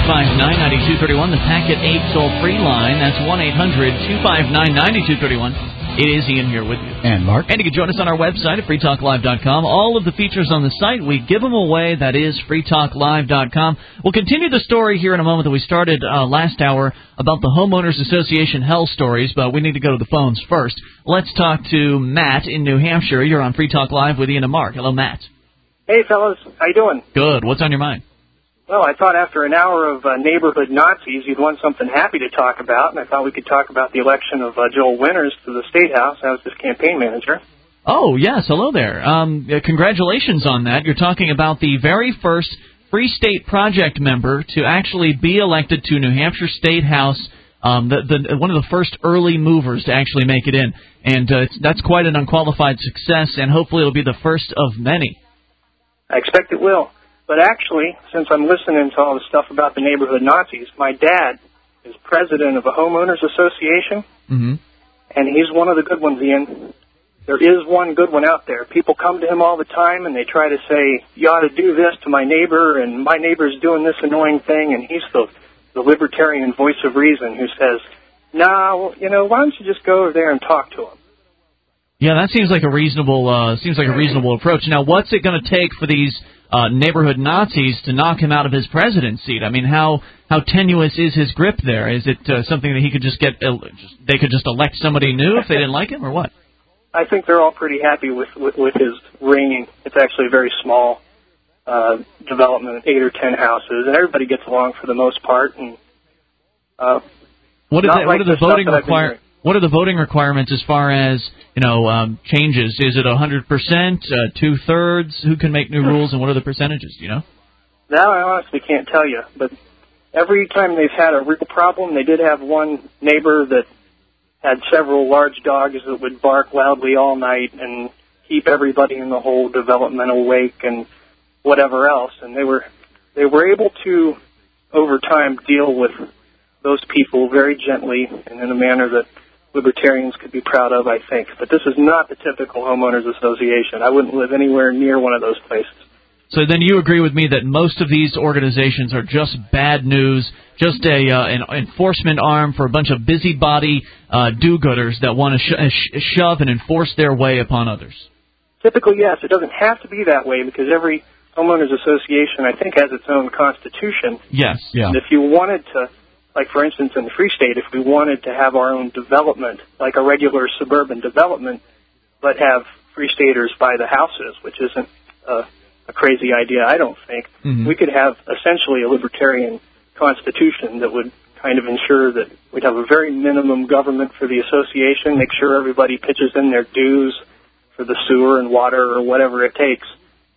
1-800-259-9231, the Packet 8 toll-free line. That's 1-800-259-9231. It is Ian here with you. And Mark. And you can join us on our website at freetalklive.com. All of the features on the site, we give them away. That is freetalklive.com. We'll continue the story here in a moment that we started last hour about the Homeowners Association hell stories, but we need to go to the phones first. Let's talk to Matt in New Hampshire. You're on Free Talk Live with Ian and Mark. Hello, Matt. Hey, fellas. How you doing? Good. What's on your mind? Well, I thought after an hour of neighborhood Nazis, you'd want something happy to talk about, and I thought we could talk about the election of Joel Winters to the State House. I was his campaign manager. Oh, yes. Hello there. Congratulations on that. You're talking about the very first Free State Project member to actually be elected to New Hampshire State House, one of the first early movers to actually make it in. And that's quite an unqualified success, and hopefully it'll be the first of many. I expect it will. But actually, since I'm listening to all the stuff about the neighborhood Nazis, my dad is president of a homeowners association, and he's one of the good ones, Ian. There is one good one out there. People come to him all the time, and they try to say, you ought to do this to my neighbor, and my neighbor's doing this annoying thing, and he's the libertarian voice of reason who says, why don't you just go over there and talk to him? Yeah, that seems like a reasonable approach. Now, what's it going to take for these neighborhood Nazis to knock him out of his president's seat? I mean, how tenuous is his grip there? Is it something that he could just get? They could just elect somebody new if they didn't like him, or what? I think they're all pretty happy with his reign. It's actually a very small development, 8 or 10 houses, and everybody gets along for the most part. And what are the voting requirements as far as changes? Is it 100%, 2/3? Who can make new rules, and what are the percentages? Do you know? That I honestly can't tell you. But every time they've had a real problem, they did have one neighbor that had several large dogs that would bark loudly all night and keep everybody in the whole development awake and whatever else. And they were able to, over time, deal with those people very gently and in a manner that libertarians could be proud of, I think. But this is not the typical homeowners association. I wouldn't live anywhere near one of those places. So then you agree with me that most of these organizations are just bad news, just an enforcement arm for a bunch of busybody do-gooders that want to shove and enforce their way upon others? Typically, yes. It doesn't have to be that way because every homeowners association, I think, has its own constitution. Yes. Yeah. And if you wanted to, like, for instance, in the Free State, if we wanted to have our own development, like a regular suburban development, but have Free Staters buy the houses, which isn't a crazy idea, I don't think, we could have essentially a libertarian constitution that would kind of ensure that we'd have a very minimum government for the association, make sure everybody pitches in their dues for the sewer and water or whatever it takes.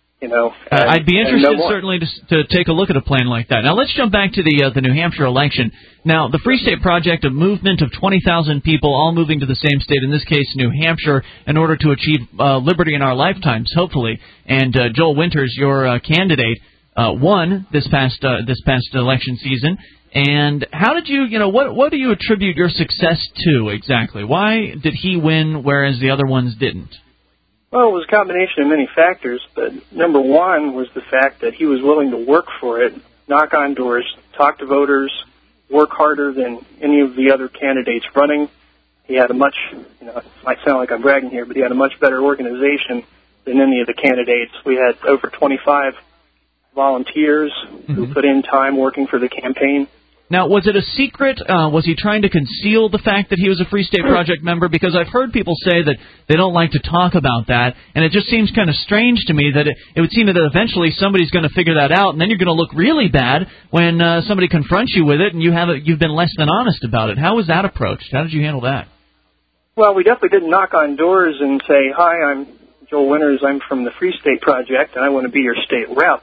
I'd be interested certainly to take a look at a plan like that. Now let's jump back to the New Hampshire election. Now the Free State Project, a movement of 20,000 people all moving to the same state, in this case New Hampshire, in order to achieve liberty in our lifetimes, hopefully. And Joel Winters, your candidate, won this past election season. And how did you, what do you attribute your success to exactly? Why did he win whereas the other ones didn't? Well, it was a combination of many factors, but number one was the fact that he was willing to work for it, knock on doors, talk to voters, work harder than any of the other candidates running. He had a much, it might sound like I'm bragging here, but he had a much better organization than any of the candidates. We had over 25 volunteers who put in time working for the campaign. Now, was it a secret? Was he trying to conceal the fact that he was a Free State Project member? Because I've heard people say that they don't like to talk about that, and it just seems kind of strange to me that it would seem that eventually somebody's going to figure that out, and then you're going to look really bad when somebody confronts you with it and you've been less than honest about it. How was that approached? How did you handle that? Well, we definitely didn't knock on doors and say, "Hi, I'm Joel Winters. I'm from the Free State Project, and I want to be your state rep."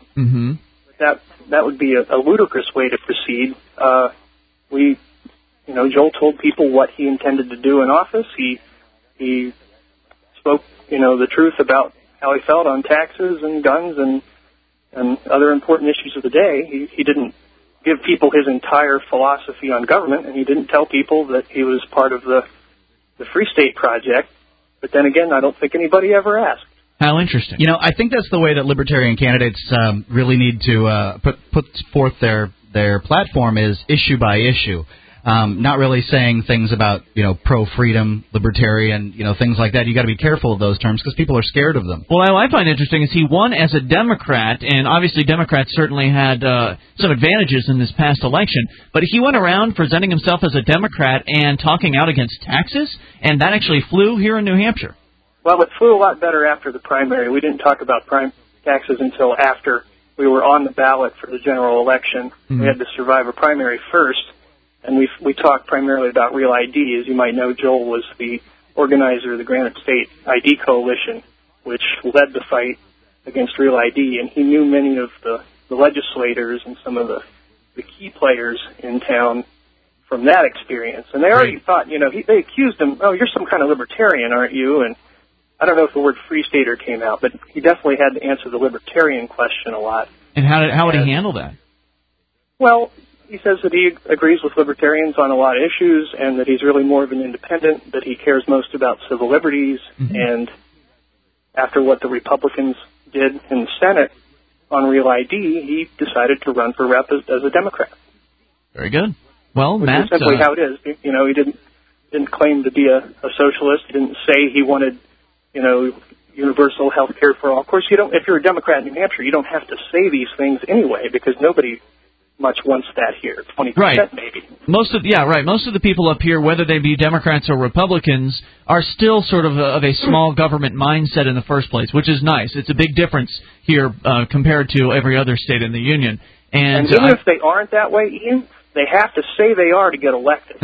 That would be a ludicrous way to proceed. Joel told people what he intended to do in office. He spoke, the truth about how he felt on taxes and guns and other important issues of the day. He didn't give people his entire philosophy on government, and he didn't tell people that he was part of the Free State Project. But then again, I don't think anybody ever asked. How interesting. I think that's the way that libertarian candidates really need to put forth their their platform is issue by issue. Not really saying things about, pro-freedom, libertarian, things like that. You got to be careful of those terms because people are scared of them. Well, what I find interesting is he won as a Democrat, and obviously Democrats certainly had some advantages in this past election, but he went around presenting himself as a Democrat and talking out against taxes, and that actually flew here in New Hampshire. Well, it flew a lot better after the primary. We didn't talk about taxes until after we were on the ballot for the general election. Mm-hmm. We had to survive a primary first. And we talked primarily about Real ID. As you might know, Joel was the organizer of the Granite State ID Coalition, which led the fight against Real ID. And he knew many of the legislators and some of the key players in town from that experience. And they already thought, they accused him, oh, you're some kind of libertarian, aren't you? And I don't know if the word free stater came out, but he definitely had to answer the libertarian question a lot. And how would he handle that? Well, he says that he agrees with libertarians on a lot of issues and that he's really more of an independent, that he cares most about civil liberties. Mm-hmm. And after what the Republicans did in the Senate on Real ID, he decided to run for rep as a Democrat. Very good. Well, which Matt... is simply how it is. He didn't claim to be a socialist. He didn't say he wanted, universal health care for all. Of course, if you're a Democrat in New Hampshire, you don't have to say these things anyway because nobody much wants that here, 20% right. maybe. Most of the people up here, whether they be Democrats or Republicans, are still sort of a small government mindset in the first place, which is nice. It's a big difference here compared to every other state in the union. And even if they aren't that way, Ian, they have to say they are to get elected.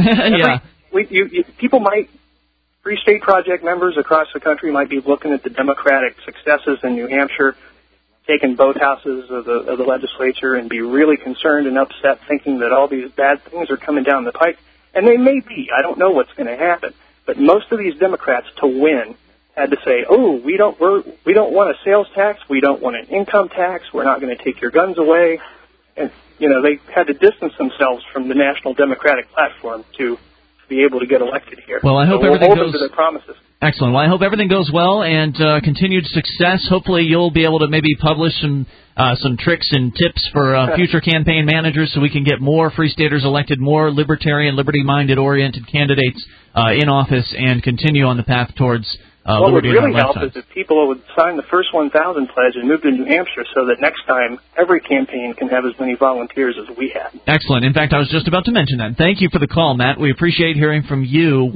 Free State Project members across the country might be looking at the Democratic successes in New Hampshire, taking both houses of the legislature, and be really concerned and upset, thinking that all these bad things are coming down the pike. And they may be. I don't know what's going to happen. But most of these Democrats, to win, had to say, "Oh, we don't want a sales tax. We don't want an income tax. We're not going to take your guns away." And they had to distance themselves from the national Democratic platform to be able to get elected here. Well, I hope everything goes. To their promises. Excellent. Well, I hope everything goes well and continued success. Hopefully, you'll be able to maybe publish some tricks and tips for future campaign managers, so we can get more Free Staters elected, more libertarian, liberty-minded, oriented candidates in office, and continue on the path towards what would liberty. really help is if people would sign the first 1,000 pledge and move to New Hampshire, so that next time every campaign can have as many volunteers as we had. Excellent. In fact, I was just about to mention that. Thank you for the call, Matt. We appreciate hearing from you.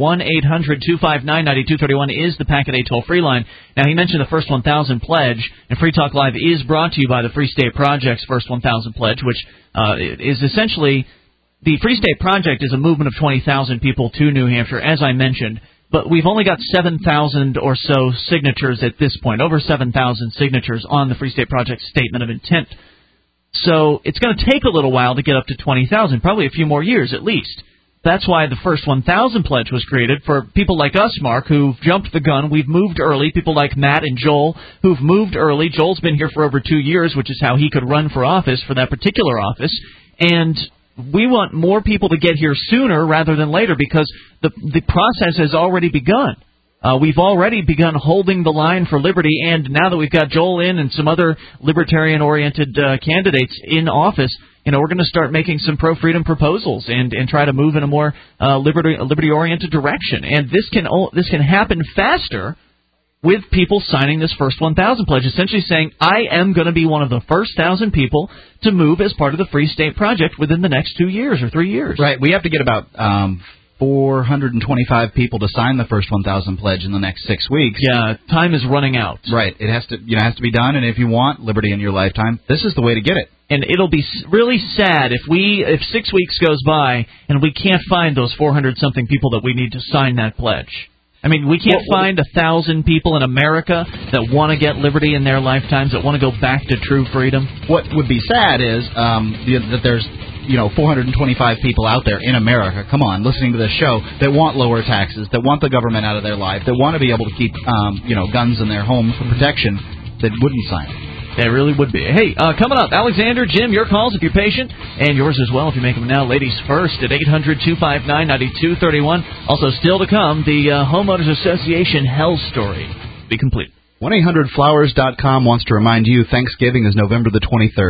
1-800-259-9231 is the Packet 8 toll-free line. Now, he mentioned the first 1,000 pledge, and Free Talk Live is brought to you by the Free State Project's first 1,000 pledge, which is essentially the Free State Project is a movement of 20,000 people to New Hampshire, as I mentioned. But we've only got 7,000 or so signatures at this point, over 7,000 signatures on the Free State Project's statement of intent. So it's going to take a little while to get up to 20,000, probably a few more years at least. That's why the first 1,000 pledge was created for people like us, Mark, who've jumped the gun. We've moved early. People like Matt and Joel who've moved early. Joel's been here for over 2 years, which is how he could run for office, for that particular office. And we want more people to get here sooner rather than later because the process has already begun. We've already begun holding the line for liberty, and now that we've got Joel in and some other libertarian-oriented candidates in office, we're going to start making some pro-freedom proposals and try to move in a more liberty-oriented direction. And this can happen faster with people signing this first 1,000 pledge, essentially saying, I am going to be one of the first 1,000 people to move as part of the Free State Project within the next 2 years or 3 years. Right. We have to get about 425 people to sign the first 1,000 pledge in the next 6 weeks. Yeah, time is running out. Right. It has to be done, and if you want liberty in your lifetime, this is the way to get it. And it'll be really sad if 6 weeks goes by and we can't find those 400-something people that we need to sign that pledge. I mean, we can't find 1,000 people in America that want to get liberty in their lifetimes, that want to go back to true freedom. What would be sad is that there's 425 people out there in America, come on, listening to this show, that want lower taxes, that want the government out of their life, that want to be able to keep guns in their homes for protection, that wouldn't sign it. It really would be. Hey, coming up, Alexander, Jim, your calls if you're patient, and yours as well if you make them now. Ladies first at 800-259-9231. Also, still to come, the Homeowners Association Hell Story. Be complete. 1-800-Flowers.com wants to remind you Thanksgiving is November the 23rd.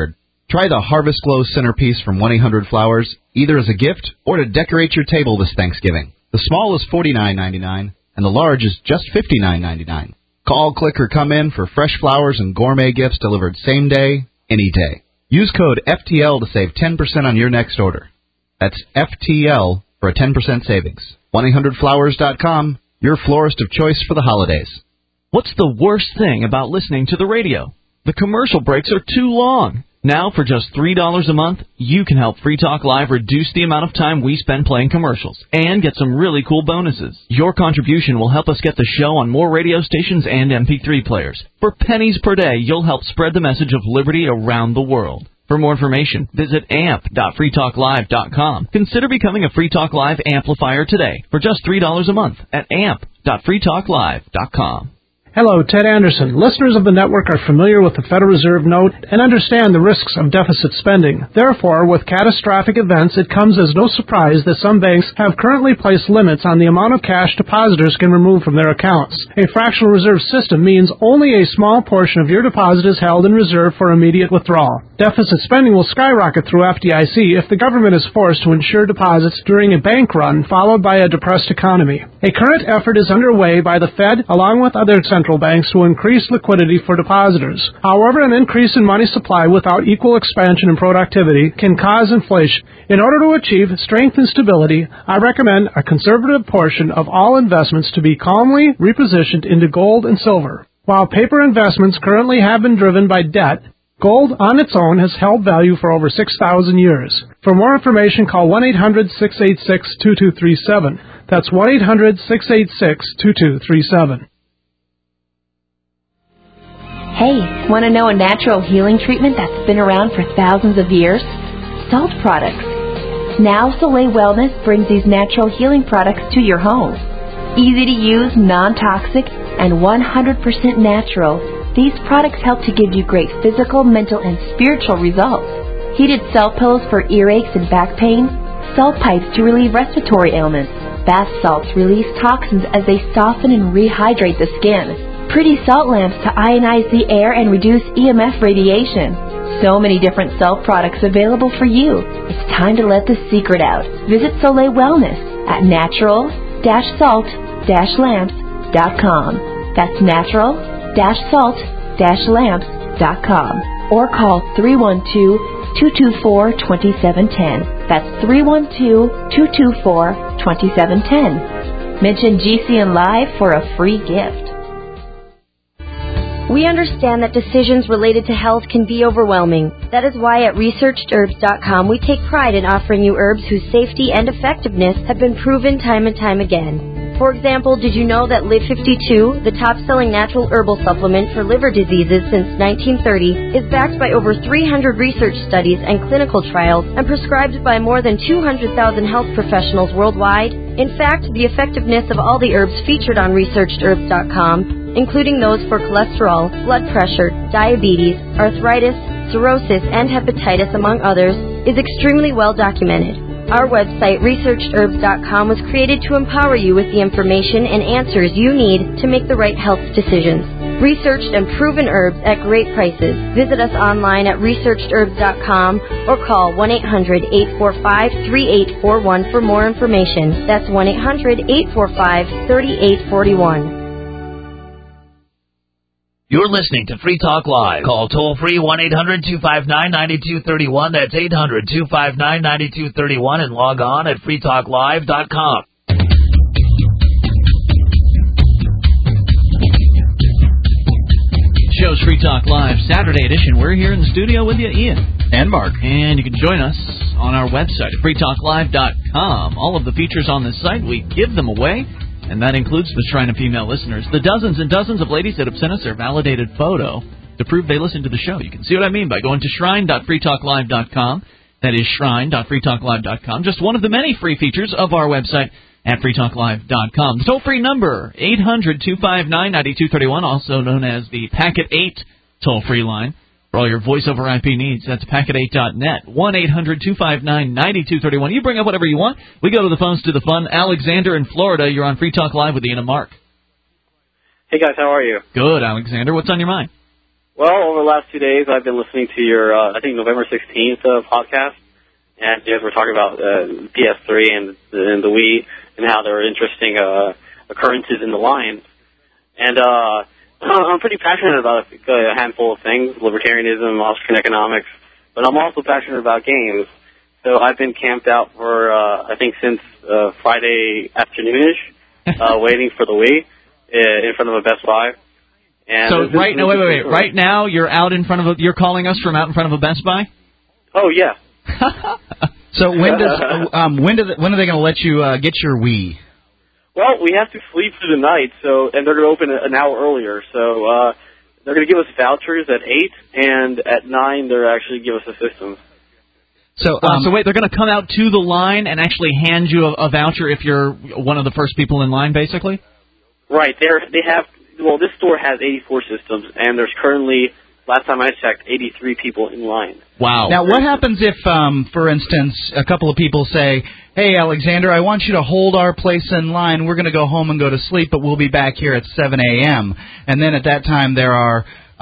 Try the Harvest Glow centerpiece from 1-800-Flowers, either as a gift or to decorate your table this Thanksgiving. The small is $49.99, and the large is just $59.99. Call, click, or come in for fresh flowers and gourmet gifts delivered same day, any day. Use code FTL to save 10% on your next order. That's FTL for a 10% savings. 1-800-Flowers.com, your florist of choice for the holidays. What's the worst thing about listening to the radio? The commercial breaks are too long. Now, for just $3 a month, you can help Free Talk Live reduce the amount of time we spend playing commercials and get some really cool bonuses. Your contribution will help us get the show on more radio stations and MP3 players. For pennies per day, you'll help spread the message of liberty around the world. For more information, visit amp.freetalklive.com. Consider becoming a Free Talk Live amplifier today for just $3 a month at amp.freetalklive.com. Hello, Ted Anderson. Listeners of the network are familiar with the Federal Reserve note and understand the risks of deficit spending. Therefore, with catastrophic events, it comes as no surprise that some banks have currently placed limits on the amount of cash depositors can remove from their accounts. A fractional reserve system means only a small portion of your deposit is held in reserve for immediate withdrawal. Deficit spending will skyrocket through FDIC if the government is forced to insure deposits during a bank run followed by a depressed economy. A current effort is underway by the Fed along with other central banks to increase liquidity for depositors. However, an increase in money supply without equal expansion in productivity can cause inflation. In order to achieve strength and stability, I recommend a conservative portion of all investments to be calmly repositioned into gold and silver. While paper investments currently have been driven by debt, gold on its own has held value for over 6,000 years. For more information, call 1-800-686-2237. That's 1-800-686-2237. Hey, want to know a natural healing treatment that's been around for thousands of years? Salt products. Now Soleil Wellness brings these natural healing products to your home. Easy to use, non-toxic, and 100% natural, these products help to give you great physical, mental, and spiritual results. Heated salt pillows for earaches and back pain, salt pipes to relieve respiratory ailments, bath salts release toxins as they soften and rehydrate the skin. Pretty salt lamps to ionize the air and reduce EMF radiation. So many different salt products available for you. It's time to let the secret out. Visit Soleil Wellness at natural-salt-lamps.com. That's natural-salt-lamps.com. Or call 312-224-2710. That's 312-224-2710. Mention GCN Live for a free gift. We understand that decisions related to health can be overwhelming. That is why at ResearchedHerbs.com we take pride in offering you herbs whose safety and effectiveness have been proven time and time again. For example, did you know that Live 52, the top-selling natural herbal supplement for liver diseases since 1930, is backed by over 300 research studies and clinical trials and prescribed by more than 200,000 health professionals worldwide? In fact, the effectiveness of all the herbs featured on ResearchedHerbs.com, including those for cholesterol, blood pressure, diabetes, arthritis, cirrhosis, and hepatitis, among others, is extremely well documented. Our website, ResearchedHerbs.com, was created to empower you with the information and answers you need to make the right health decisions. Researched and proven herbs at great prices. Visit us online at ResearchedHerbs.com or call 1-800-845-3841 for more information. That's 1-800-845-3841. You're listening to Free Talk Live. Call toll-free 1-800-259-9231. That's 800-259-9231. And log on at freetalklive.com. Show's Free Talk Live, Saturday edition. We're here in the studio with you, Ian. And Mark. And you can join us on our website at freetalklive.com. All of the features on this site, we give them away. And that includes the Shrine of Female Listeners, the dozens and dozens of ladies that have sent us their validated photo to prove they listen to the show. You can see what I mean by going to shrine.freetalklive.com. That is shrine.freetalklive.com. Just one of the many free features of our website at freetalklive.com. The toll-free number, 800-259-9231, also known as the Packet 8 toll-free line. For all your voice-over IP needs, that's packet8.net, 1-800-259-9231. You bring up whatever you want. We go to the phones to the fun. Alexander in Florida, you're on Free Talk Live with Ian and Mark. Hey, guys, how are you? Good, Alexander. What's on your mind? Well, over the last 2 days, I've been listening to your, I think, November 16th podcast, and you guys were talking about PS3 and the Wii and how there were interesting occurrences in the line. And I'm pretty passionate about a handful of things, libertarianism, Austrian economics, but I'm also passionate about games. So I've been camped out for, I think, since Friday afternoonish, waiting for the Wii in front of a Best Buy. And so wait. Right now, you're out in front of you're calling us from out in front of a Best Buy? Oh, yeah. So when are they going to let you get your Wii? Well, we have to sleep through the night, and they're going to open an hour earlier. So they're going to give us vouchers at 8, and at 9 they're actually give us a system. So wait, they're going to come out to the line and actually hand you a voucher if you're one of the first people in line, basically? Right. They have. Well, this store has 84 systems, and there's currently, last time I checked, 83 people in line. Wow. Now, what happens if, for instance, a couple of people say, hey, Alexander, I want you to hold our place in line. We're going to go home and go to sleep, but we'll be back here at 7 a.m. And then at that time there are,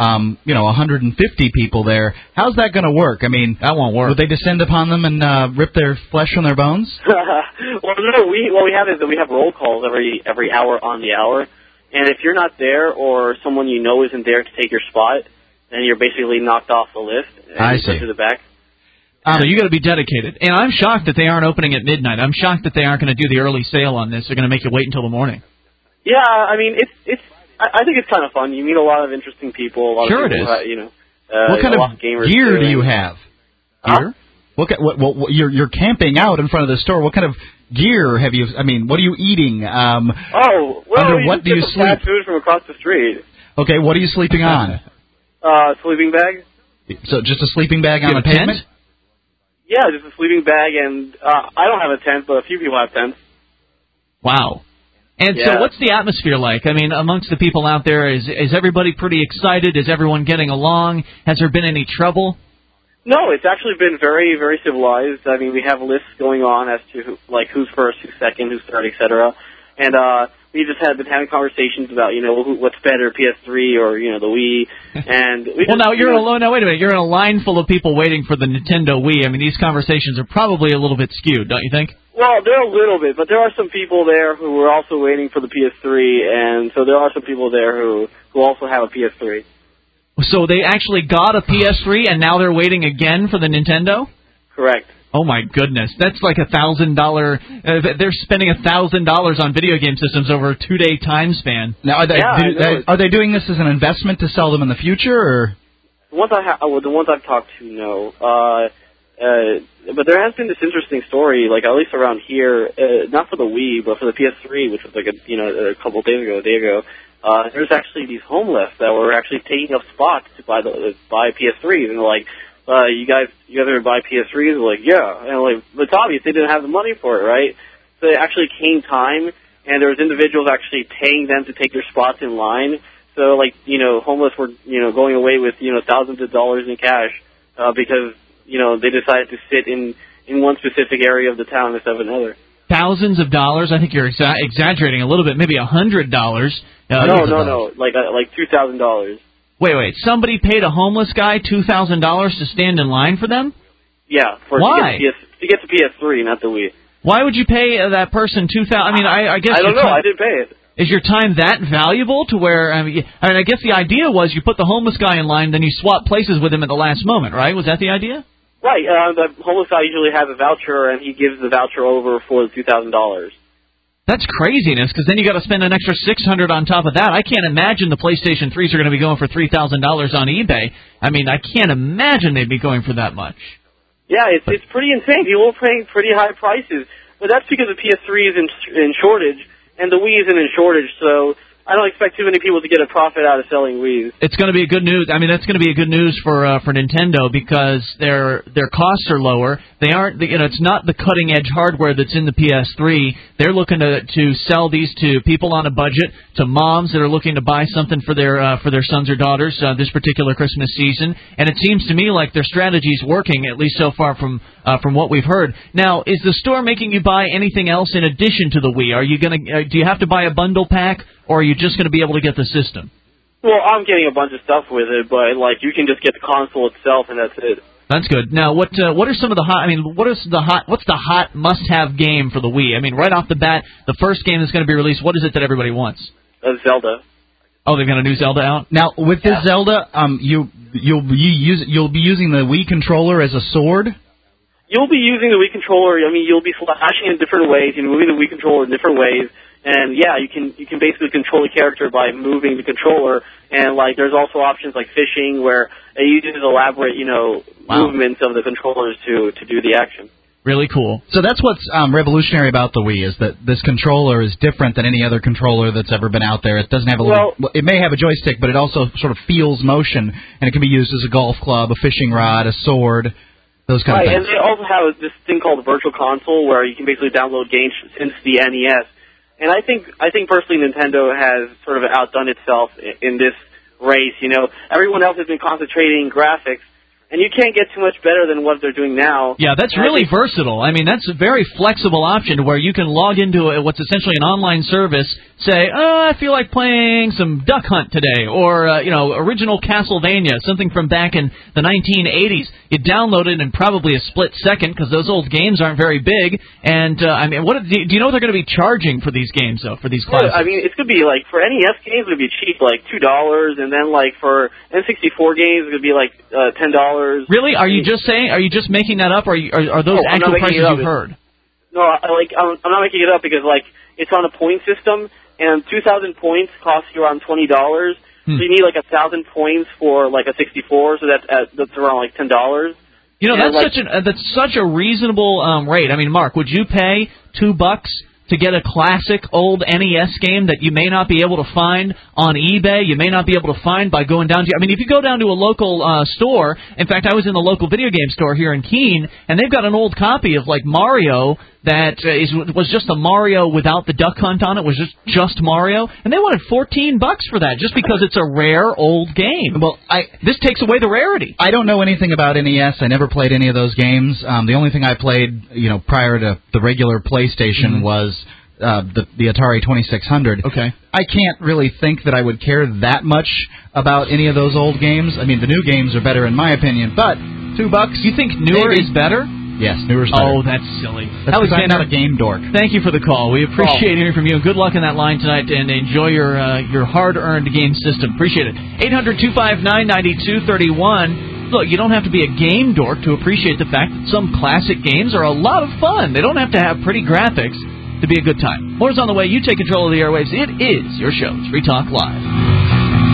150 people there. How's that going to work? I mean, that won't work. Would they descend upon them and rip their flesh from their bones? Well, no, what we have is that we have roll calls every hour on the hour. And if you're not there or someone you know isn't there to take your spot, then you're basically knocked off the list and you go to the back. So you got to be dedicated. And I'm shocked that they aren't opening at midnight. I'm shocked that they aren't going to do the early sale on this. They're going to make you wait until the morning. Yeah, I mean, I think it's kind of fun. You meet a lot of interesting people. A lot sure of people, it is. What kind of gear do you have? Gear? What you're camping out in front of the store. What kind of gear have you? I mean, what are you eating? Under what do you sleep? Fast food from across the street. Okay, what are you sleeping on? Sleeping bag. So just a sleeping bag on a pavement? Yeah, just a sleeping bag, and I don't have a tent, but a few people have tents. Wow. And so what's the atmosphere like? I mean, amongst the people out there, is everybody pretty excited? Is everyone getting along? Has there been any trouble? No, it's actually been very, very civilized. I mean, we have lists going on as to who's first, who's second, who's third, etc. And we just been having conversations about what's better, PS3 or the Wii. And now you're alone. Now wait a minute, you're in a line full of people waiting for the Nintendo Wii. I mean, these conversations are probably a little bit skewed, don't you think? Well, they're a little bit, but there are some people there who are also waiting for the PS3, and so there are some people there who also have a PS3. So they actually got a PS3, and now they're waiting again for the Nintendo? Correct. Oh, my goodness. That's like $1,000. They're spending $1,000 on video game systems over a 2-day time span. Now, are they doing this as an investment to sell them in the future, or? The ones I've talked to, no. But there has been this interesting story, at least around here, not for the Wii, but for the PS3, which was a couple of days ago, there's actually these homeless that were actually taking up spots to buy PS3s, and they're like, you guys ever buy PS3s? They're like, yeah, and it's obvious they didn't have the money for it, right? So it actually came time, and there was individuals actually paying them to take their spots in line. So homeless were going away with thousands of dollars in cash because they decided to sit in one specific area of the town instead of another. Thousands of dollars? I think you're exaggerating a little bit. Maybe $100. No. Like $2,000. Wait. Somebody paid a homeless guy $2,000 to stand in line for them? Yeah. Why? To get the PS3, not the Wii. Why would you pay that person $2,000? I mean, I guess. I don't know. I didn't pay it. Is your time that valuable to where? I guess the idea was you put the homeless guy in line, then you swap places with him at the last moment, right? Was that the idea? Right. The homeless guy usually has a voucher, and he gives the voucher over for the $2,000. That's craziness, because then you got to spend an extra $600 on top of that. I can't imagine the PlayStation 3s are going to be going for $3,000 on eBay. I mean, I can't imagine they'd be going for that much. Yeah, it's pretty insane. People are paying pretty high prices, but that's because the PS3 is in shortage, and the Wii isn't in shortage, so I don't expect too many people to get a profit out of selling Wii's. It's going to be good news. I mean, that's going to be a good news for Nintendo because their costs are lower. They aren't, it's not the cutting edge hardware that's in the PS3. They're looking to sell these to people on a budget, to moms that are looking to buy something for their sons or daughters this particular Christmas season. And it seems to me like their strategy's working, at least so far from what we've heard. Now, is the store making you buy anything else in addition to the Wii? Are you do you have to buy a bundle pack? Or are you just going to be able to get the system? Well, I'm getting a bunch of stuff with it, but like you can just get the console itself, and that's it. That's good. Now, what are some of the hot? I mean, what's the hot must-have game for the Wii? I mean, right off the bat, the first game that's going to be released. What is it that everybody wants? Zelda. Oh, they've got a new Zelda out now. With this Zelda, you'll be using the Wii controller as a sword. You'll be using the Wii controller. I mean, you'll be slashing in different ways. You're moving the Wii controller in different ways. And yeah, you can basically control the character by moving the controller, and like there's also options like fishing where it uses elaborate, movements of the controllers to do the action. Really cool. So that's what's revolutionary about the Wii is that this controller is different than any other controller that's ever been out there. It doesn't have it may have a joystick, but it also sort of feels motion, and it can be used as a golf club, a fishing rod, a sword, those kind of things. And they also have this thing called the Virtual Console where you can basically download games since the NES. And I think personally Nintendo has sort of outdone itself in this race. Everyone else has been concentrating graphics, and you can't get too much better than what they're doing now. Yeah, that's really versatile. I mean, that's a very flexible option to where you can log into what's essentially an online service, say, I feel like playing some Duck Hunt today, or, original Castlevania, something from back in the 1980s. You download it in probably a split second because those old games aren't very big. And, do you know what they're going to be charging for these games, though, for these classes? I mean, it's going to be, like, for NES games, it would be cheap, like $2, and then, like, for N64 games, it would be, like, $10. Really? Are you just making that up, or are those actual prices you've heard? No, I'm not making it up because, like, it's on a point system, and 2,000 points costs you around $20. So you need, like, 1,000 points for, like, a 64, so that's around, like, $10. That's such a reasonable rate. I mean, Mark, would you pay $2 to get a classic old NES game that you may not be able to find on eBay, you may not be able to find by going down to... I mean, if you go down to a local store... In fact, I was in the local video game store here in Keene, and they've got an old copy of, like, Mario that was just a Mario without the Duck Hunt on it, was just Mario, and they wanted $14 for that, just because it's a rare old game. Well, this takes away the rarity. I don't know anything about NES. I never played any of those games. The only thing I played, prior to the regular PlayStation was the Atari 2600. Okay. I can't really think that I would care that much about any of those old games. I mean, the new games are better in my opinion, but $2. You think newer is better? Yes, newer's better. Oh, that's silly. That's because I'm not a game dork. Thank you for the call. We appreciate hearing from you. Good luck on that line tonight, and enjoy your hard-earned game system. Appreciate it. 800-259-9231. Look, you don't have to be a game dork to appreciate the fact that some classic games are a lot of fun. They don't have to have pretty graphics to be a good time. More's on the way. You take control of the airwaves. It is your show. It's Free Talk Live.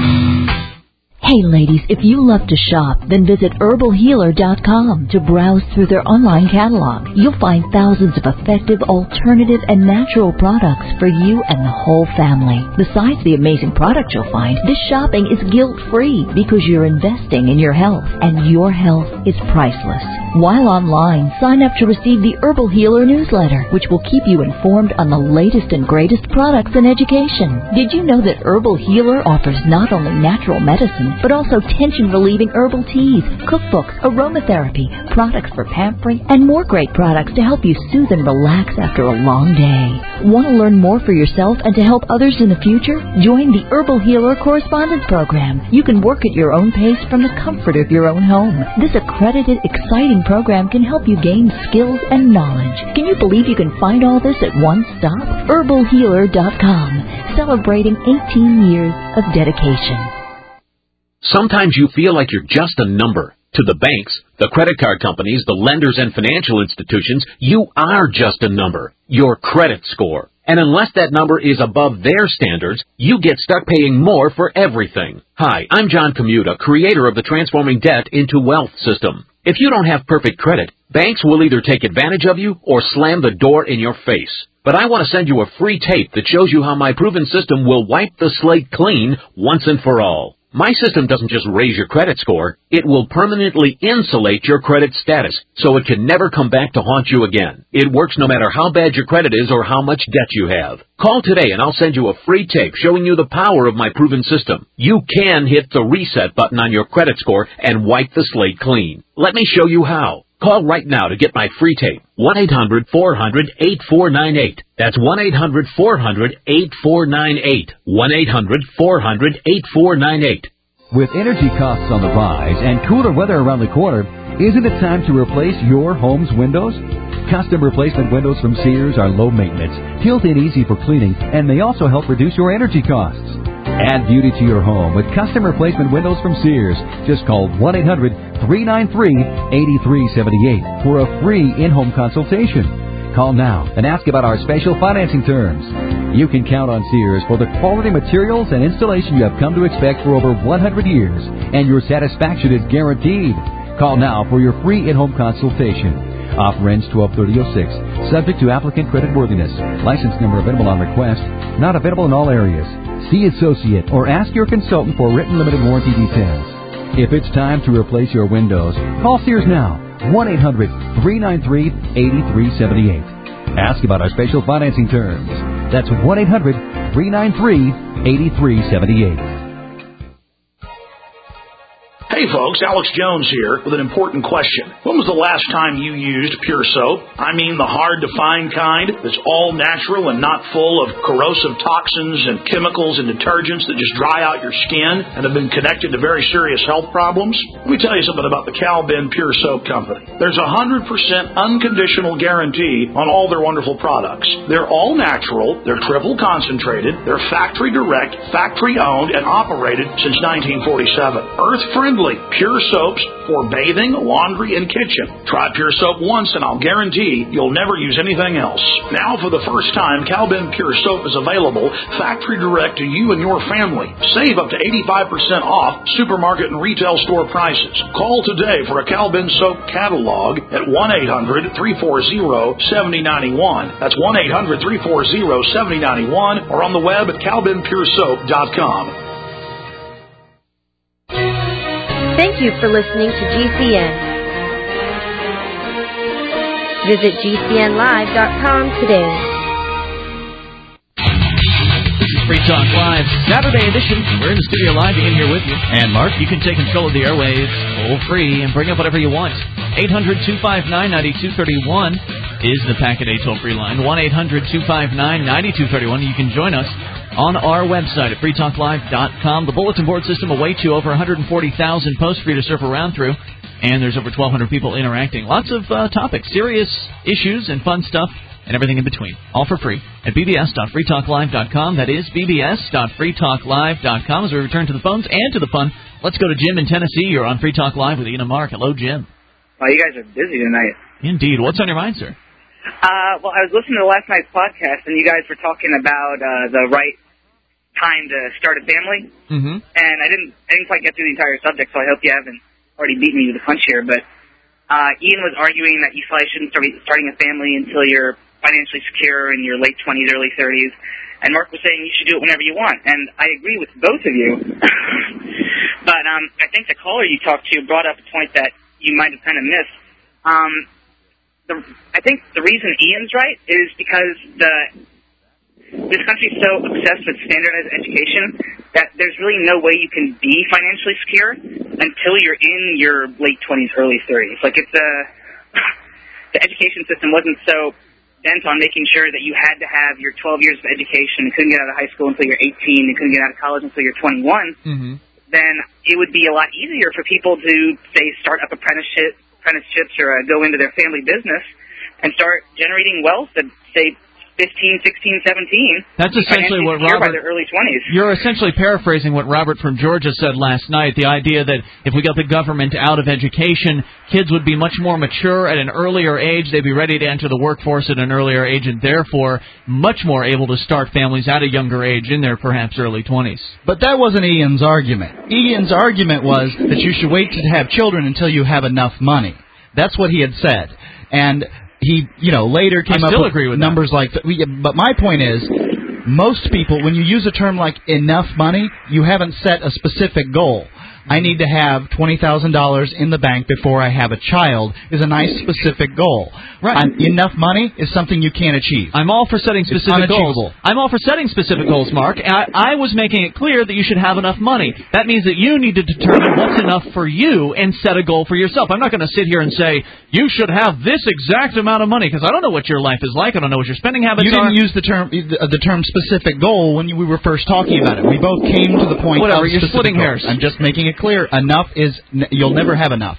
Hey ladies, if you love to shop, then visit HerbalHealer.com to browse through their online catalog. You'll find thousands of effective, alternative, and natural products for you and the whole family. Besides the amazing products you'll find, this shopping is guilt-free because you're investing in your health, and your health is priceless. While online, sign up to receive the Herbal Healer newsletter, which will keep you informed on the latest and greatest products and education. Did you know that Herbal Healer offers not only natural medicine, but also tension-relieving herbal teas, cookbooks, aromatherapy, products for pampering, and more great products to help you soothe and relax after a long day. Want to learn more for yourself and to help others in the future? Join the Herbal Healer Correspondence Program. You can work at your own pace from the comfort of your own home. This accredited, exciting program can help you gain skills and knowledge. Can you believe you can find all this at one stop? HerbalHealer.com, celebrating 18 years of dedication. Sometimes you feel like you're just a number. To the banks, the credit card companies, the lenders and financial institutions, you are just a number. Your credit score. And unless that number is above their standards, you get stuck paying more for everything. Hi, I'm John Commuta, creator of the Transforming Debt into Wealth system. If you don't have perfect credit, banks will either take advantage of you or slam the door in your face. But I want to send you a free tape that shows you how my proven system will wipe the slate clean once and for all. My system doesn't just raise your credit score, it will permanently insulate your credit status so it can never come back to haunt you again. It works no matter how bad your credit is or how much debt you have. Call today and I'll send you a free tape showing you the power of my proven system. You can hit the reset button on your credit score and wipe the slate clean. Let me show you how. Call right now to get my free tape. 1-800-400-8498. That's 1-800-400-8498. 1-800-400-8498. With energy costs on the rise and cooler weather around the corner, isn't it time to replace your home's windows? Custom replacement windows from Sears are low maintenance, tilt-in easy for cleaning, and may also help reduce your energy costs. Add beauty to your home with custom replacement windows from Sears. Just call 1-800-393-8378 for a free in-home consultation. Call now and ask about our special financing terms. You can count on Sears for the quality materials and installation you have come to expect for over 100 years, and your satisfaction is guaranteed. Call now for your free in-home consultation. Offer ends 12/30/06. Subject to applicant credit worthiness. License number available on request. Not available in all areas. See associate or ask your consultant for written limited warranty details. If it's time to replace your windows, call Sears now. 1-800-393-8378. Ask about our special financing terms. That's 1-800-393-8378. Hey folks, Alex Jones here with an important question. When was the last time you used Pure Soap? I mean the hard-to-find kind that's all natural and not full of corrosive toxins and chemicals and detergents that just dry out your skin and have been connected to very serious health problems? Let me tell you something about the Cal-Ben Pure Soap Company. There's a 100% unconditional guarantee on all their wonderful products. They're all natural, they're triple concentrated, they're factory direct, factory owned, and operated since 1947. Earth-friendly. Pure soaps for bathing, laundry, and kitchen. Try Pure Soap once and I'll guarantee you'll never use anything else. Now for the first time, Cal-Ben Pure Soap is available factory direct to you and your family. Save up to 85% off supermarket and retail store prices. Call today for a Cal-Ben Soap catalog at 1-800-340-7091. That's 1-800-340-7091 or on the web at calbenpuresoap.com. Thank you for listening to GCN. Visit GCNlive.com today. Free Talk Live, Saturday edition. We're in the studio live, Ian here with you. And Mark. You can take control of the airwaves toll free and bring up whatever you want. 800-259-9231 is the Packet A toll-free line. 1-800-259-9231. You can join us on our website at freetalklive.com. The bulletin board system awaits you. Over 140,000 posts for you to surf around through. And there's over 1,200 people interacting. Lots of topics, serious issues and fun stuff, and everything in between. All for free at bbs.freetalklive.com. That is bbs.freetalklive.com. As we return to the phones and to the fun, let's go to Jim in Tennessee. You're on Free Talk Live with Ian and Mark. Hello, Jim. Well, you guys are busy tonight. Indeed. What's on your mind, sir? Well, I was listening to last night's podcast, and you guys were talking about the right time to start a family. Mm-hmm. And I didn't quite get through the entire subject, so I hope you haven't already beat me to the punch here. But Ian was arguing that you probably shouldn't start starting a family until you're financially secure in your late 20s, early 30s. And Mark was saying you should do it whenever you want. And I agree with both of you. But I think the caller you talked to brought up a point that you might have kind of missed. I think the reason Ian's right is because this country is so obsessed with standardized education that there's really no way you can be financially secure until you're in your late 20s, early 30s. Like, it's the education system wasn't so bent on making sure that you had to have your 12 years of education and couldn't get out of high school until you're 18 and couldn't get out of college until you're 21, then it would be a lot easier for people to, say, start up apprenticeships or go into their family business and start generating wealth at, say, 15, 16, 17. That's essentially what Robert... by their early 20s. You're essentially paraphrasing what Robert from Georgia said last night, the idea that if we got the government out of education, kids would be much more mature at an earlier age, they'd be ready to enter the workforce at an earlier age, and therefore much more able to start families at a younger age in their perhaps early 20s. But that wasn't Ian's argument. Ian's argument was that you should wait to have children until you have enough money. That's what he had said. And he, later came up with numbers like that. But my point is, most people, when you use a term like enough money, you haven't set a specific goal. I need to have $20,000 in the bank before I have a child is a nice specific goal. Right. Enough money is something you can't achieve. I'm all for setting specific goals. I'm all for setting specific goals, Mark. I was making it clear that you should have enough money. That means that you need to determine what's enough for you and set a goal for yourself. I'm not going to sit here and say, you should have this exact amount of money, because I don't know what your life is like. I don't know what your spending habits are. You didn't use the term specific goal when we were first talking about it. We both came to the point Whatever, of you're splitting hairs. I'm just making it clear. Enough is, you'll never have enough.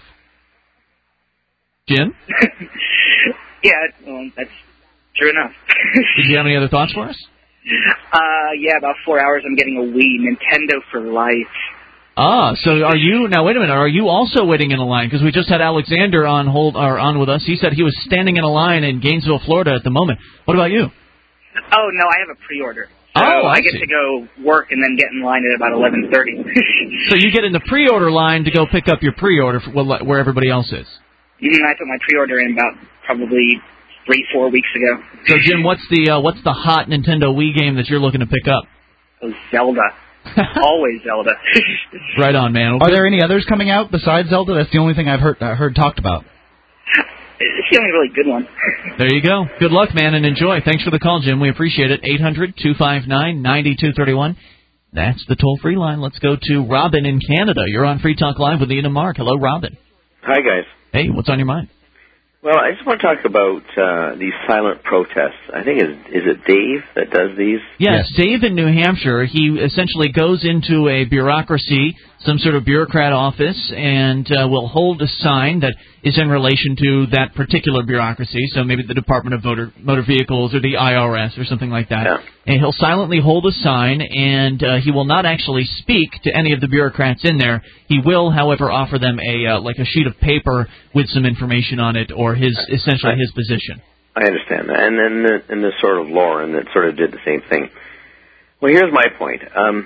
Jim? Yeah, well, that's true enough. Did you have any other thoughts for us? Yeah, about 4 hours I'm getting a Wii. Nintendo for life. Ah, so are you, now wait a minute, are you also waiting in a line? Because we just had Alexander on with us. He said he was standing in a line in Gainesville, Florida at the moment. What about you? Oh, no, I have a pre-order. So I get to go work and then get in line at about 11:30. So you get in the pre-order line to go pick up your pre-order where everybody else is. I put my pre-order in about probably 3-4 weeks ago. So Jim, what's the hot Nintendo Wii game that you're looking to pick up? Oh, Zelda. Always Zelda. Right on, man. Are there any others coming out besides Zelda? That's the only thing I've heard talked about. It's the only really good one. There you go. Good luck, man, and enjoy. Thanks for the call, Jim. We appreciate it. 800-259-9231. That's the toll-free line. Let's go to Robin in Canada. You're on Free Talk Live with Ian and Mark. Hello, Robin. Hi, guys. Hey, what's on your mind? Well, I just want to talk about these silent protests. I think is it Dave that does these? Yes, Dave in New Hampshire. He essentially goes into a bureaucracy, some sort of bureaucrat office, and will hold a sign that is in relation to that particular bureaucracy, so maybe the Department of Motor Vehicles or the IRS or something like that. Yeah. And he'll silently hold a sign, and he will not actually speak to any of the bureaucrats in there. He will, however, offer them a sheet of paper with some information on it, or his position. I understand that. And then the sort of Lauren that sort of did the same thing. Well, here's my point.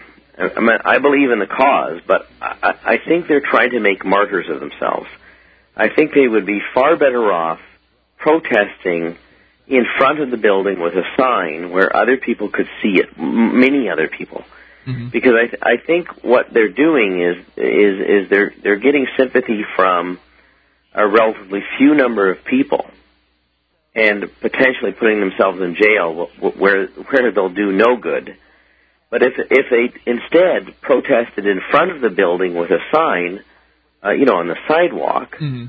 I believe in the cause, but I think they're trying to make martyrs of themselves. I think they would be far better off protesting in front of the building with a sign where other people could see it, many other people. Mm-hmm. Because I think what they're doing is they're getting sympathy from a relatively few number of people and potentially putting themselves in jail where they'll do no good. But if they instead protested in front of the building with a sign, on the sidewalk, mm-hmm.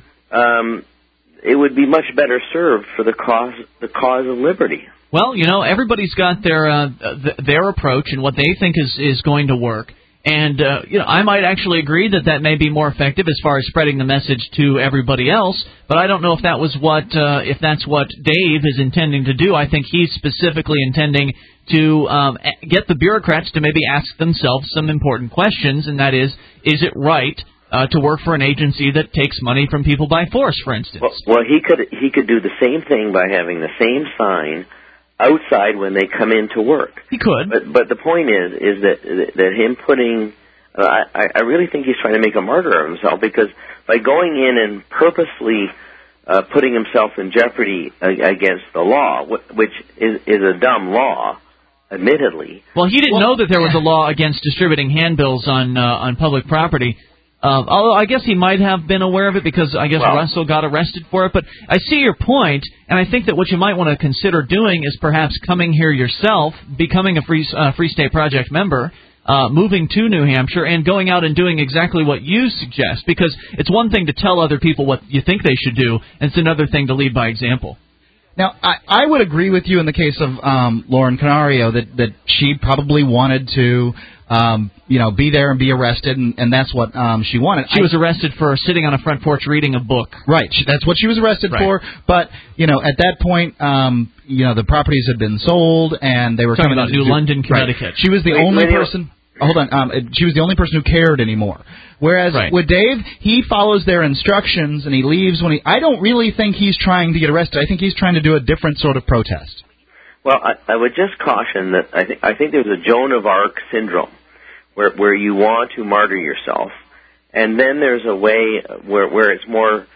It would be much better served for the cause of liberty. Well, everybody's got their approach and what they think is going to work. And, I might actually agree that may be more effective as far as spreading the message to everybody else, but I don't know if that's what Dave is intending to do. I think he's specifically intending to get the bureaucrats to maybe ask themselves some important questions, and that is it right to work for an agency that takes money from people by force, for instance? Well, he could do the same thing by having the same sign outside when they come in to work. He could. But the point is that him putting, I really think he's trying to make a martyr of himself, because by going in and purposely putting himself in jeopardy against the law, which is a dumb law, admittedly. Well, he didn't know that there was a law against distributing handbills on public property. Although I guess he might have been aware of it, because I guess Russell got arrested for it. But I see your point, and I think that what you might want to consider doing is perhaps coming here yourself, becoming a Free State Project member, moving to New Hampshire, and going out and doing exactly what you suggest. Because it's one thing to tell other people what you think they should do, and it's another thing to lead by example. Now, I would agree with you in the case of Lauren Canario that she probably wanted to be there and be arrested, and that's what she wanted. She was arrested for sitting on a front porch reading a book. Right. That's what she was arrested for. But, at that point, the properties had been sold, and they were talking about New London, Connecticut. Right. She was the only person... Hold on. She was the only person who cared anymore. Whereas with Dave, he follows their instructions and he leaves when I don't really think he's trying to get arrested. I think he's trying to do a different sort of protest. Well, I would just caution that I think there's a Joan of Arc syndrome where you want to martyr yourself, and then there's a way where it's more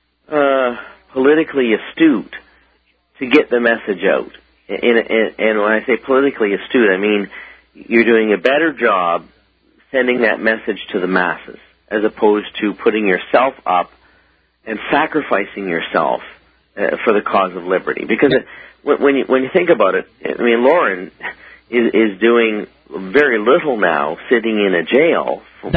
politically astute to get the message out. And when I say politically astute, I mean you're doing a better job sending that message to the masses. as opposed to putting yourself up and sacrificing yourself for the cause of liberty. Because when you think about it, I mean, Lauren is doing very little now, sitting in a jail for